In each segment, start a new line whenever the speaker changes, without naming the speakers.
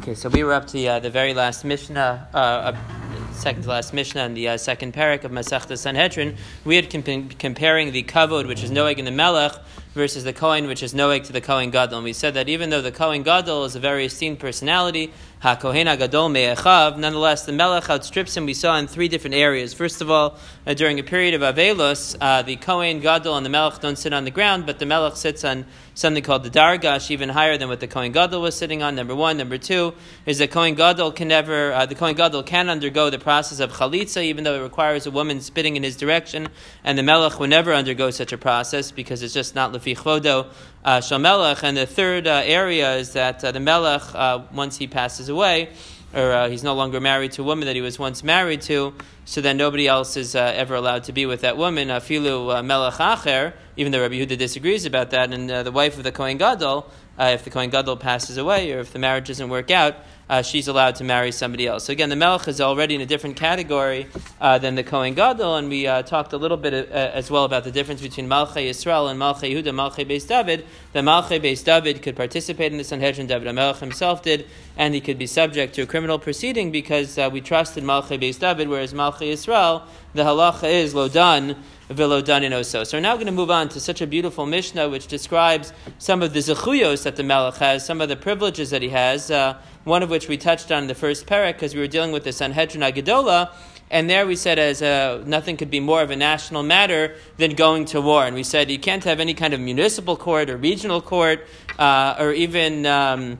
Okay, so we were up to the very last Mishnah, second to last Mishnah in the second parak of Masechta Sanhedrin. We had comparing the kavod, which is noeg in the melech, versus the Kohen, which is noeg to the Kohen Gadol. And we said that even though the Kohen Gadol is a very esteemed personality, HaKohen HaGadol Me'echav, nonetheless the melech outstrips him. We saw in three different areas. First of all, during a period of Avelos, the Kohen Gadol and the melech don't sit on the ground, but the melech sits on something called the Dargash, even higher than what the Kohen Gadol was sitting on. Number one. Number two is that Kohen Gadol can undergo the process of chalitza, even though it requires a woman spitting in his direction, and the melech would never undergo such a process because it's just not lefi chvodo shel melech. And the third area is that the melech, once he passes away, or he's no longer married to a woman that he was once married to, so then nobody else is ever allowed to be with that woman. Afilu melech acher, even though Rabbi Yehuda disagrees about that, and the wife of the Kohen Gadol, if the Kohen Gadol passes away, or if the marriage doesn't work out, she's allowed to marry somebody else. So again, the melech is already in a different category than the Kohen Gadol, and we talked a little bit as well about the difference between Malchei Yisrael and Malchei Yehuda, Malchei Beis David. The Malchei Beis David could participate in the Sanhedrin, David HaMelech himself did, and he could be subject to a criminal proceeding because we trusted Malchei Beis David, whereas Malchei Yisrael, the halacha is lo dan v'lo dan in oso. So we're now going to move on to such a beautiful Mishnah which describes some of the zechuyos that the melech has, some of the privileges that he has, one of which we touched on in the first parak because we were dealing with the Sanhedrin Agadola, and there we said as nothing could be more of a national matter than going to war. And we said you can't have any kind of municipal court or regional court or even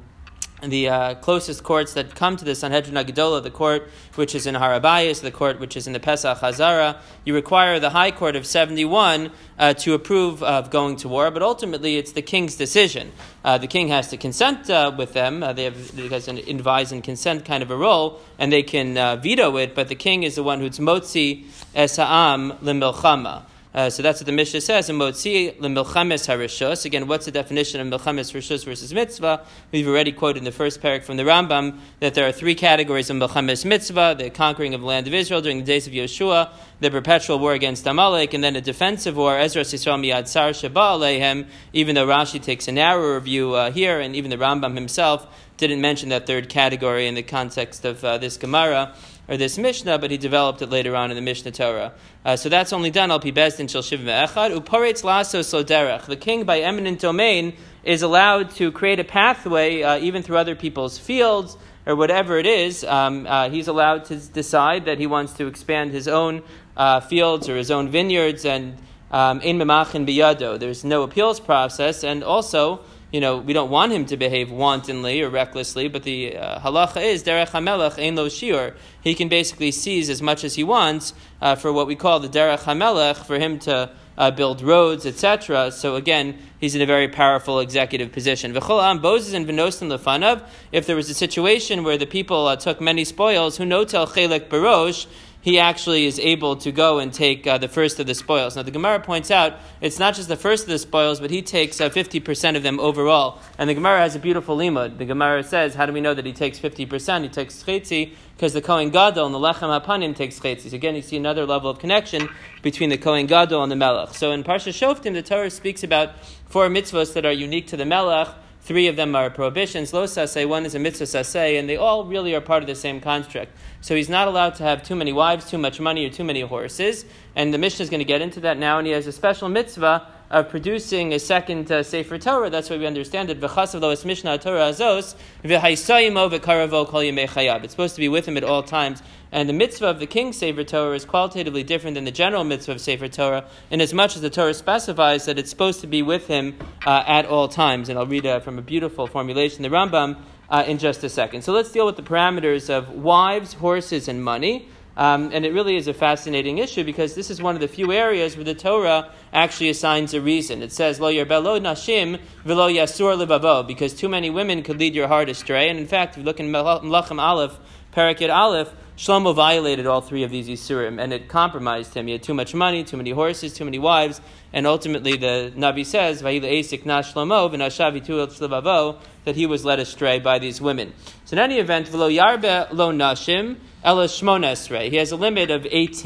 the closest courts that come to the Sanhedrin Agadola, the court which is in Harabayas, the court which is in the Pesach Hazara, you require the high court of 71 to approve of going to war, but ultimately it's the king's decision. The king has to consent with them. They have an advise and consent kind of a role, and they can veto it, but the king is the one who's motzi es ha'am lemilchama. So that's what the Mishnah says in Motzi L'Milchames HaRishus. Again, what's the definition of Milchames Rishus versus Mitzvah? We've already quoted in the first parak from the Rambam that there are three categories of Milchames Mitzvah: the conquering of the land of Israel during the days of Yeshua, the perpetual war against Amalek, and then a defensive war, Ezra Yisrael Miyad Tsar Sheba Aleihem. Even though Rashi takes a narrower view here, and even the Rambam himself didn't mention that third category in the context of this Gemara or this Mishnah, but he developed it later on in the Mishnah Torah. So that's only done al pi bezdin shel shivim ve'echad uparetz lasos lo derech. The king, by eminent domain, is allowed to create a pathway even through other people's fields or whatever it is. He's allowed to decide that he wants to expand his own fields or his own vineyards, and in memachin biyado. There's no appeals process, and also, we don't want him to behave wantonly or recklessly, but the halacha is derech hamelech ein lo shiur. He can basically seize as much as he wants for what we call the derech hamelech, for him to build roads, etc. So again, he's in a very powerful executive position. V'chol am bozes and v'nosin lefanav. If there was a situation where the people took many spoils, hu notel chelek barosh, he actually is able to go and take the first of the spoils. Now the Gemara points out it's not just the first of the spoils, but he takes 50% of them overall. And the Gemara has a beautiful limud. The Gemara says, how do we know that he takes 50%? He takes chetzi because the Kohen Gadol and the Lechem HaPanim takes chetzi. So again, you see another level of connection between the Kohen Gadol and the Melech. So in Parsha Shoftim, the Torah speaks about 4 mitzvos that are unique to the Melech. 3 of them are prohibitions, lo saseh, 1 is a mitzvah saseh, and they all really are part of the same construct. So he's not allowed to have too many wives, too much money, or too many horses. And the Mishnah is going to get into that now, and he has a special mitzvah of producing a second Sefer Torah. That's why we understand it. V'chasav lo es Mishnah Torah azos, v'haisayimo v'karavo kol yemei chayav. It's supposed to be with him at all times. And the mitzvah of the king's Sefer Torah is qualitatively different than the general mitzvah of Sefer Torah, in as much as the Torah specifies that it's supposed to be with him at all times. And I'll read from a beautiful formulation, the Rambam, in just a second. So let's deal with the parameters of wives, horses, and money. And it really is a fascinating issue because this is one of the few areas where the Torah actually assigns a reason. It says, Lo yerbelo nashim v'lo yasur levavo, because too many women could lead your heart astray. And in fact, if you look in Melachim Aleph, Parakid Aleph, Shlomo violated all 3 of these Isurim, and it compromised him. He had too much money, too many horses, too many wives, and ultimately the Navi says, Vayile Esik na Shlomo v'nashav yitu tzlevavo, that he was led astray by these women. So in any event, v'lo yarbe lo nashim ela shmona esrei. He has a limit of 18.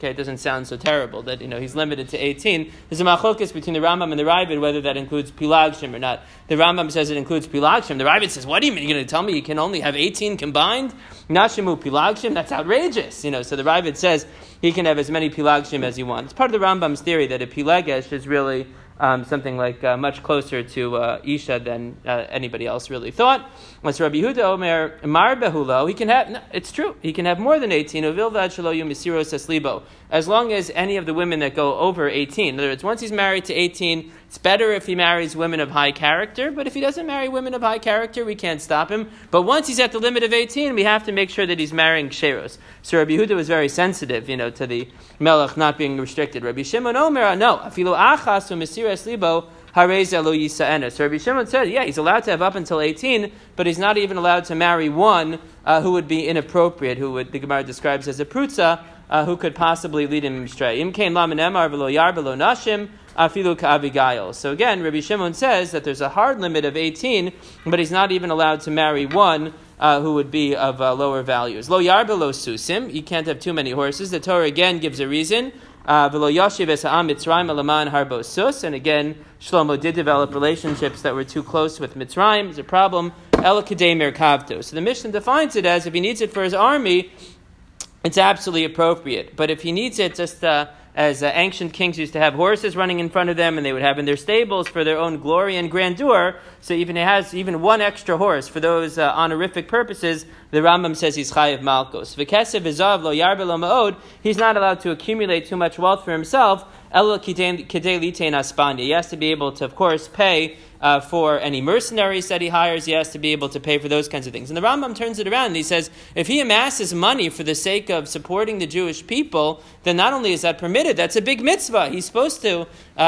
Okay, it doesn't sound so terrible that he's limited to 18. There's a machlokes between the Rambam and the Ravid whether that includes pilagshim or not. The Rambam says it includes pilagshim. The Ravid says, what do you mean? You're going to tell me you can only have 18 combined? Nashimu pilagshim? That's outrageous. So the Ravid says he can have as many pilagshim as he wants. It's part of the Rambam's theory that a pilegesh is really something like much closer to Isha than anybody else really thought. Once Rabbi Yehuda Omer Mar Behulo, he can have. No, it's true. He can have more than 18. As long as any of the women that go over 18. In other words, once he's married to 18, it's better if he marries women of high character. But if he doesn't marry women of high character, we can't stop him. But once he's at the limit of 18, we have to make sure that he's marrying ksheros. So Rabbi Yehuda was very sensitive, to the melech not being restricted. Rabbi Shimon Omer, no, afilu achas u'mesiras libo harei lo yisa'ena. So Rabbi Shimon said, he's allowed to have up until 18, but he's not even allowed to marry one who would be inappropriate, the Gemara describes as a prutza, who could possibly lead him astray. Im kein lamen emar v'lo yar v'lo nashim afilu ka'avigail. So again, Rabbi Shimon says that there's a hard limit of 18, but he's not even allowed to marry one who would be of lower values. Lo yar v'lo susim. You can't have too many horses. The Torah again gives a reason. V'lo yashiv es ha'am Mitzrayim alaman harbo sus. And again, Shlomo did develop relationships that were too close with Mitzrayim. It's a problem. El kadei merkavto. So the Mishnah defines it as if he needs it for his army, it's absolutely appropriate. But if he needs it just as ancient kings used to have horses running in front of them, and they would have in their stables for their own glory and grandeur, so even he has even one extra horse for those honorific purposes, the Rambam says he's chayiv malkos. V'kesev izav lo yarbe lo ma'od, he's not allowed to accumulate too much wealth for himself. Elo kidei litein aspanya. He has to be able to, of course, pay for any mercenaries that he hires. He has to be able to pay for those kinds of things. And the Rambam turns it around and he says, if he amasses money for the sake of supporting the Jewish people, then not only is that permitted, that's a big mitzvah. He's supposed to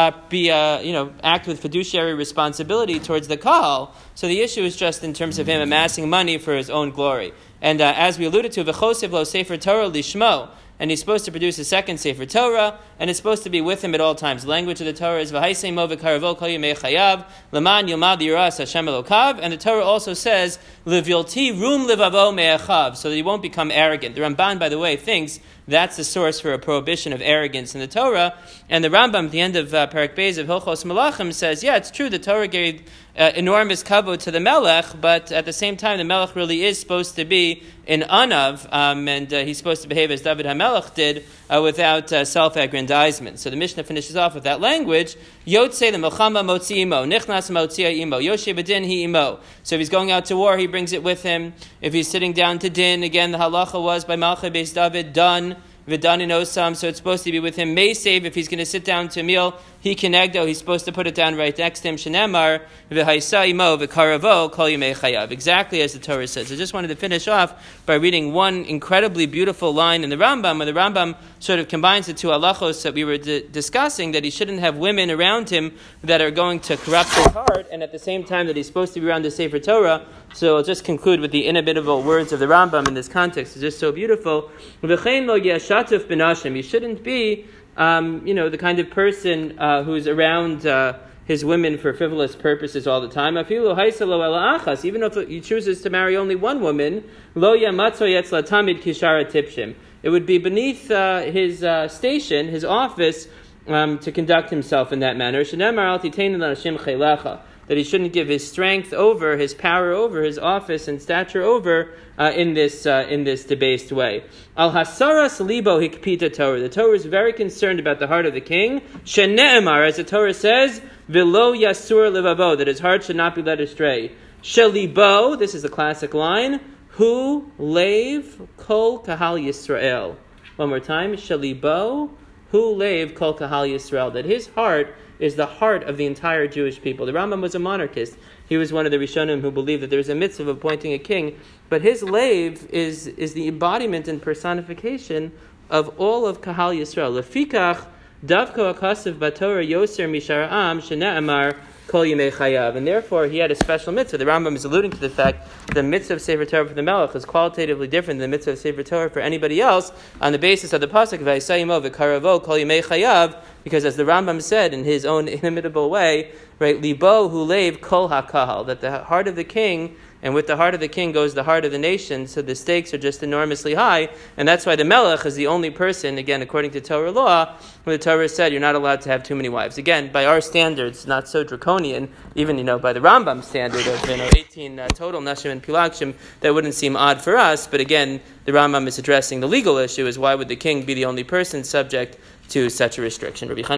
act with fiduciary responsibility towards the kahal. So the issue is just in terms of him amassing money for his own glory. And as we alluded to, v'chosev lo sefer Torah lishmo, and he's supposed to produce a second Sefer Torah, and it's supposed to be with him at all times. The language of the Torah is v'haisei mo v'karavo kol yemei chayav l'man yilmad yiras Hashem Elokav, and the Torah also says l'vilti rum levavo me'achav, so that he won't become arrogant. The Ramban, by the way, thinks that's the source for a prohibition of arrogance in the Torah, and the Rambam at the end of Perek Beis of Hilchos Malachim says, it's true, the Torah gave enormous kavod to the melech, but at the same time, the melech really is supposed to be an anav, and he's supposed to behave as David HaMelech did, without self-aggrandizement. So the Mishnah finishes off with that language, Yotzei l'melchama motzi imo, nichnas motzia imo, yoshe b'din hi imo. So if he's going out to war, he brings it with him. If he's sitting down to din, again, the halacha was by Malchei Beis David, done, v'dan in osam, so it's supposed to be with him. May save, if he's going to sit down to a meal, he kenegdo, he's supposed to put it down right next to him. Shenemar, v'haisa imo, v'karavo, kol yimei chayav. Exactly as the Torah says. I just wanted to finish off by reading one incredibly beautiful line in the Rambam, where the Rambam sort of combines the two halachos that we were discussing, that he shouldn't have women around him that are going to corrupt his heart, and at the same time that he's supposed to be around the Sefer Torah. So I'll just conclude with the inimitable words of the Rambam in this context. It's just so beautiful. V'chein lo yashatuf b'nashim. You shouldn't be the kind of person who's around his women for frivolous purposes all the time. Even if he chooses to marry only one woman, it would be beneath his station, his office, to conduct himself in that manner. That he shouldn't give his strength over, his power over, his office and stature over in this debased way. Al hasaras libo hikpita Torah. The Torah is very concerned about the heart of the king. Shene'emar, as the Torah says, v'lo yasur levavo, that his heart should not be led astray. Shelibo, this is the classic line, hu leiv kol kahal Yisrael. One more time, Shelibo, hu leiv kol kahal Yisrael, that his heart is the heart of the entire Jewish people. The Rambam was a monarchist. He was one of the Rishonim who believed that there was a mitzvah of appointing a king. But his leiv is the embodiment and personification of all of Kahal Yisrael. Lefikach davko akasav batorah yoser mishara'am shene'amar kol yimei chayav. And therefore, he had a special mitzvah. The Rambam is alluding to the fact that the mitzvah of Sefer Torah for the Melech is qualitatively different than the mitzvah of Sefer Torah for anybody else on the basis of the pasuk v'ayisayimo v'karavo kol yimei chayav. Because as the Rambam said in his own inimitable way, right, libo hu leiv kol hakahal, that the heart of the king and with the heart of the king goes the heart of the nation, so the stakes are just enormously high, and that's why the Melech is the only person, again, according to Torah law, where the Torah said you're not allowed to have too many wives. Again, by our standards, not so draconian, even, by the Rambam standard of 18 total Nashim and Pilagshim, that wouldn't seem odd for us, but again, the Rambam is addressing the legal issue, is why would the king be the only person subject to such a restriction?